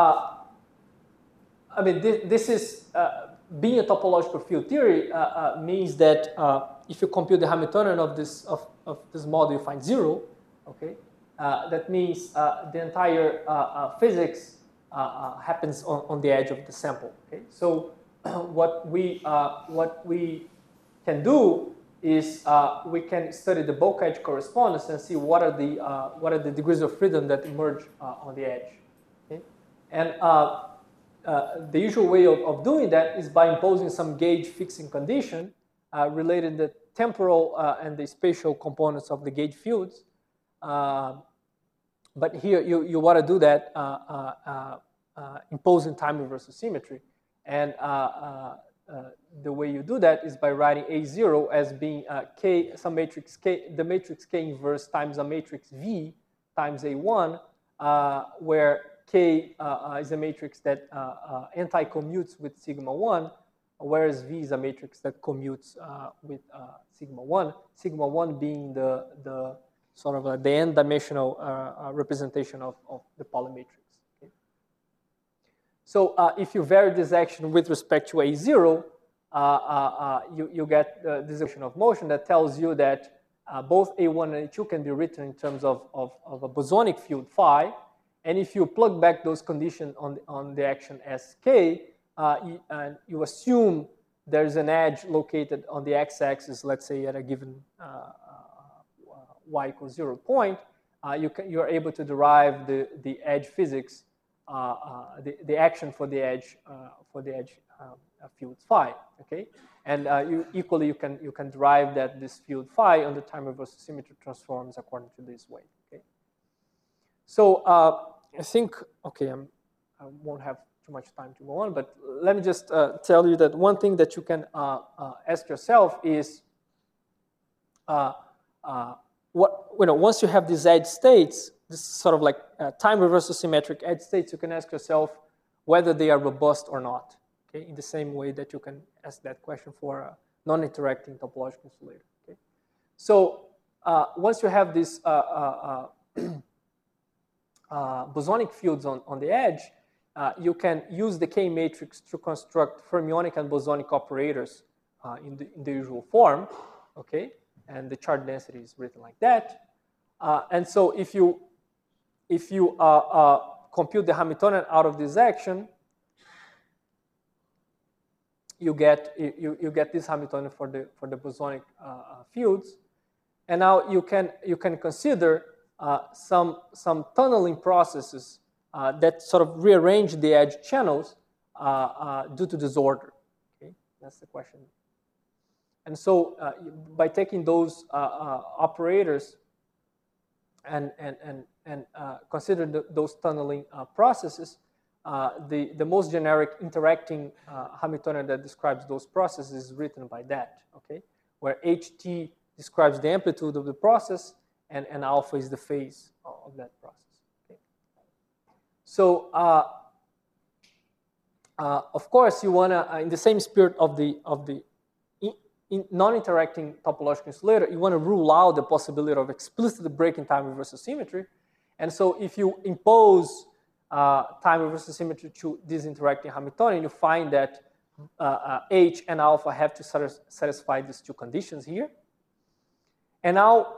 I mean, this is being a topological field theory means that if you compute the Hamiltonian of this model, you find 0. Okay, that means the entire physics happens on the edge of the sample. Okay, so what we can do is we can study the bulk edge correspondence and see what are the degrees of freedom that emerge on the edge. Okay, and the usual way of doing that is by imposing some gauge fixing condition related to the temporal and the spatial components of the gauge fields. But here you want to do that imposing time reversal symmetry. And the way you do that is by writing A0 as being K, some matrix K, the matrix K inverse times a matrix V times A1, where K is a matrix that anti-commutes with sigma 1, whereas V is a matrix that commutes with sigma 1. Sigma 1 being the sort of the n-dimensional representation of the polymatrix. Okay? So if you vary this action with respect to A0, you get this equation of motion that tells you that both A1 and A2 can be written in terms of a bosonic field phi. And if you plug back those conditions on the action Sk, you assume there's an edge located on the x-axis, let's say at a given y equals 0 point, you're able to derive the edge physics, the action for the edge field phi. Okay, and you can derive that this field phi under time reversal symmetry transforms according to this way. Okay, so I think I won't have too much time to go on, but let me just tell you that one thing that you can ask yourself is once you have these edge states, this is sort of like time reversal symmetric edge states, you can ask yourself whether they are robust or not. Okay, in the same way that you can ask that question for a non-interacting topological insulator. Okay, so once you have these bosonic fields on the edge, you can use the K matrix to construct fermionic and bosonic operators in the usual form. Okay, and the charge density is written like that. And so if you compute the Hamiltonian out of this action, you get this Hamiltonian for the bosonic fields, and now you can consider some tunneling processes that sort of rearrange the edge channels due to disorder. Okay, that's the question. And so by taking those operators and consider those tunneling processes, the most generic interacting Hamiltonian that describes those processes is written by that. Okay, where Ht describes the amplitude of the process and alpha is the phase of that process. Okay. So of course you wanna in the same spirit of the non-interacting topological insulator, you want to rule out the possibility of explicitly breaking time reversal symmetry. And so if you impose time reversal symmetry to this interacting Hamiltonian, you find that H and alpha have to satisfy these two conditions here. And now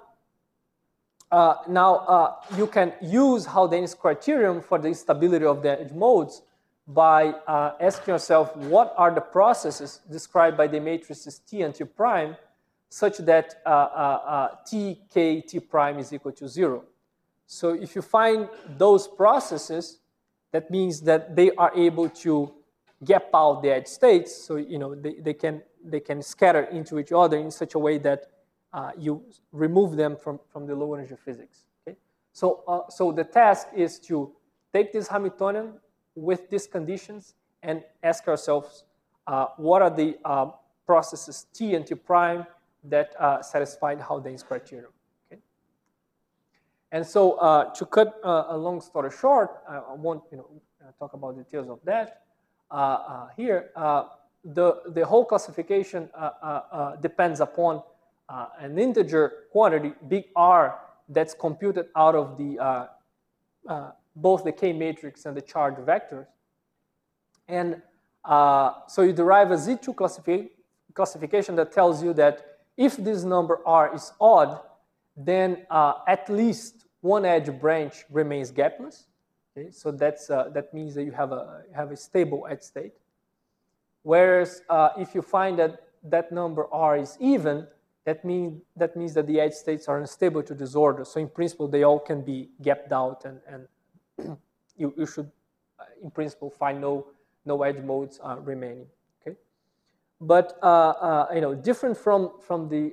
you can use Haldane's criterion for the stability of the edge modes by asking yourself what are the processes described by the matrices T and T prime such that T, K, T prime is equal to 0. So if you find those processes, that means that they are able to gap out the edge states, so they can scatter into each other in such a way that you remove them from the low energy physics. Okay? So the task is to take this Hamiltonian with these conditions and ask ourselves what are the processes T and T prime that satisfy Haldane's criterion. Okay? And so to cut a long story short, I won't talk about details of that here. The whole classification depends upon an integer quantity, big R, that's computed out of the both the K matrix and the charge vectors. And so you derive a Z2 classification that tells you that if this number R is odd, then at least one edge branch remains gapless. Okay? So that means that you have a stable edge state. Whereas if you find that that number R is even, that means that the edge states are unstable to disorder. So in principle, they all can be gapped out, and you should, in principle, find no edge modes remaining. Okay, but different from the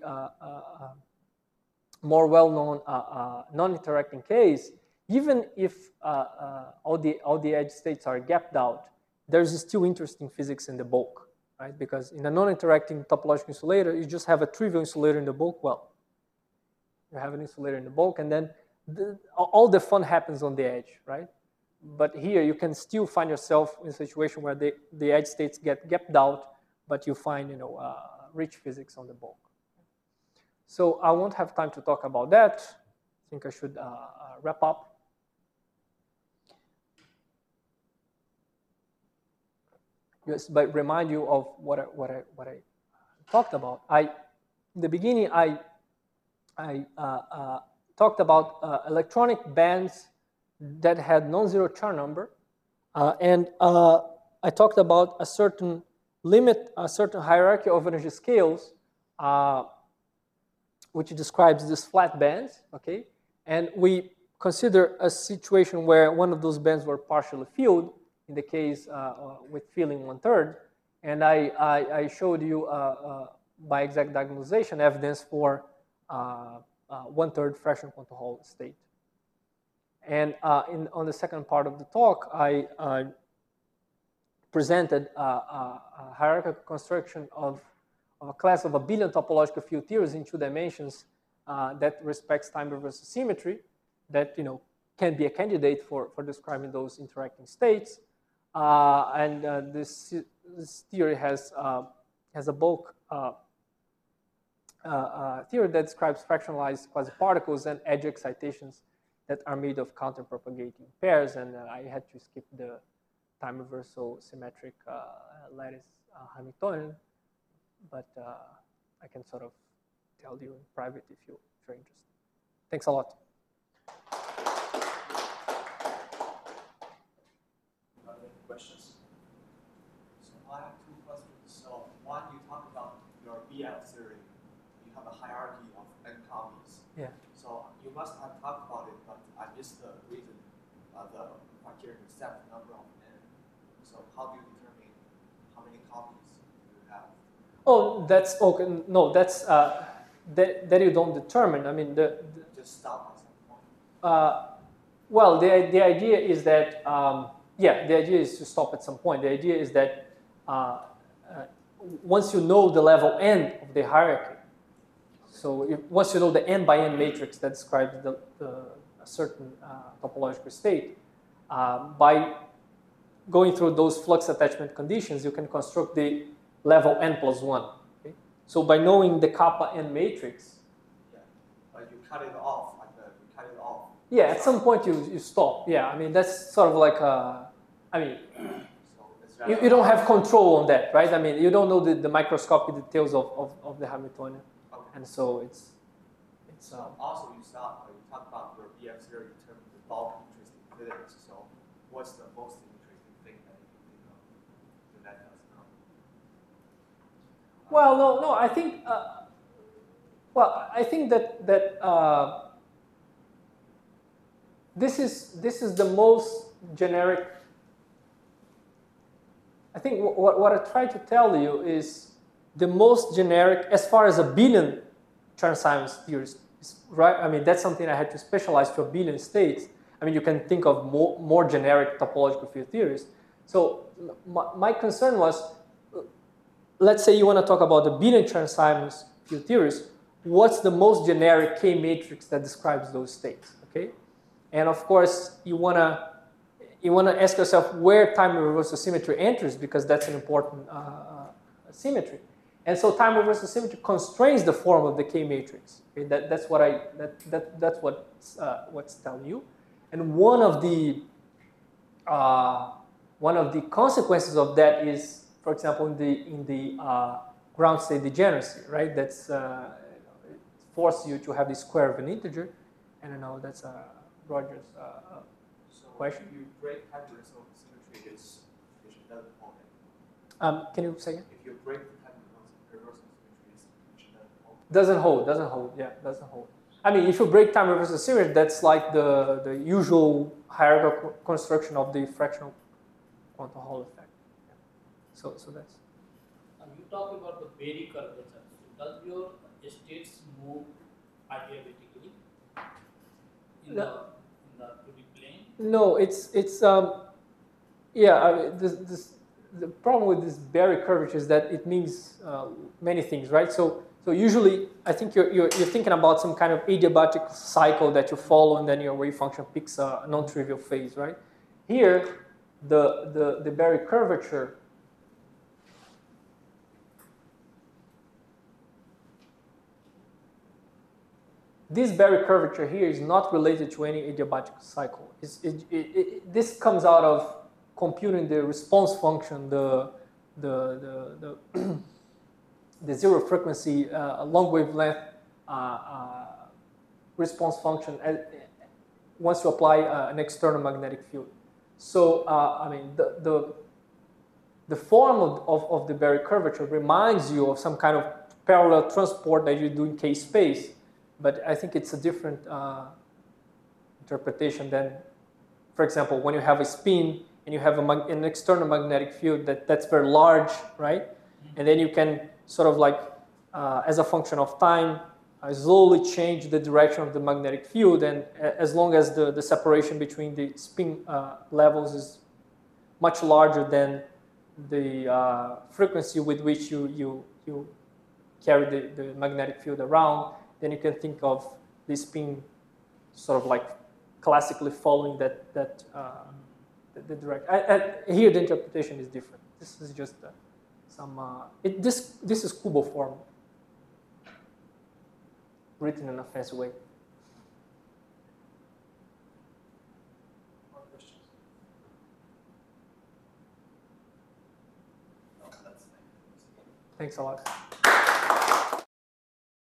more well-known non-interacting case, even if all the edge states are gapped out, there's still interesting physics in the bulk, right? Because in a non-interacting topological insulator, you just have a trivial insulator in the bulk. Well, you have an insulator in the bulk, and then all the fun happens on the edge, right? But here you can still find yourself in a situation where the edge states get gapped out, but you find rich physics on the bulk. So I won't have time to talk about that. I think I should wrap up. Just by remind you of what I talked about. In the beginning, I talked about electronic bands that had non-zero Chern number, and I talked about a certain limit, a certain hierarchy of energy scales, which describes these flat bands. Okay, and we consider a situation where one of those bands were partially filled, in the case with filling 1/3, and I showed you by exact diagonalization evidence for 1/3 fractional quantum Hall state. And on the second part of the talk, I presented a hierarchical construction of a class of 1 billion topological field theories in 2 dimensions that respects time reversal symmetry, that can be a candidate for describing those interacting states. This theory has a bulk theory that describes fractionalized quasi-particles and edge excitations that are made of counter-propagating pairs. And I had to skip the time reversal symmetric lattice Hamiltonian, but I can sort of tell you in private if you're interested. Thanks a lot. Questions? So I have 2 questions. So one, you talk about your BF theory. You have a hierarchy of n copies. Yeah. So you must have talked about it, but I missed the reason, the criteria to set the number of n. So how do you determine how many copies you have? Oh, that's okay. No, that's that you don't determine. I mean, just stop at some point. Well, the idea is that. Yeah, the idea is to stop at some point. The idea is that once you know the level n of the hierarchy, so once you know the n by n matrix that describes a certain topological state, by going through those flux attachment conditions, you can construct the level n plus 1. Okay? So by knowing the kappa n matrix, but you cut it off. Yeah, at some point you stop. Yeah, I mean, that's sort of like you don't have control on that, right? I mean, you don't know the microscopic details of the Hamiltonian. Okay. And so it's also you talk about your BF theory in terms of the bulk interesting physics. So what's the most interesting thing that you can think of that does not? Well, no, I think I think that this is the most generic. I think what I try to tell you is the most generic as far as 1 billion Chern-Simons theories, right? I mean, that's something I had to specialize to 1 billion states. I mean, you can think of more generic topological field theories. So my concern was, let's say you want to talk about 1 billion Chern-Simons field theories. What's the most generic K matrix that describes those states? okay? And of course, you wanna ask yourself where time reversal symmetry enters, because that's an important symmetry. And so time reversal symmetry constrains the form of the K matrix. Okay? That's what's telling you. And one of the consequences of that is, for example, in the ground state degeneracy, right? That's it forces you to have the square of an integer, and I know that's Roger's question. If you break time reversal symmetry, it doesn't hold it. Can you say again? If you break the time reversal symmetry, it doesn't hold. Doesn't hold. Yeah, doesn't hold. I mean, if you break time reversal symmetry, that's like the usual hierarchical construction of the fractional quantum Hall effect. Yeah. So that's. You talk about the Berry curvature. So does your states move adiabatically in the 2D plane? No, it's yeah. I mean, the problem with this Berry curvature is that it means many things, right? So usually, I think you're thinking about some kind of adiabatic cycle that you follow, and then your wave function picks a non-trivial phase, right? Here, the Berry curvature. This Berry curvature here is not related to any adiabatic cycle. This comes out of computing the response function, the zero frequency long wavelength response function once you apply an external magnetic field. So I mean the form of the Berry curvature reminds you of some kind of parallel transport that you do in K-space. But I think it's a different interpretation than, for example, when you have a spin and you have an external magnetic field that's very large, right? And then you can sort of like, as a function of time, slowly change the direction of the magnetic field. And as long as the separation between the spin levels is much larger than the frequency with which you carry the magnetic field around, then you can think of the spin sort of like classically following the direct. Here the interpretation is different. This is just this is Kubo form written in a fancy way. More questions? No, that's Thanks a lot.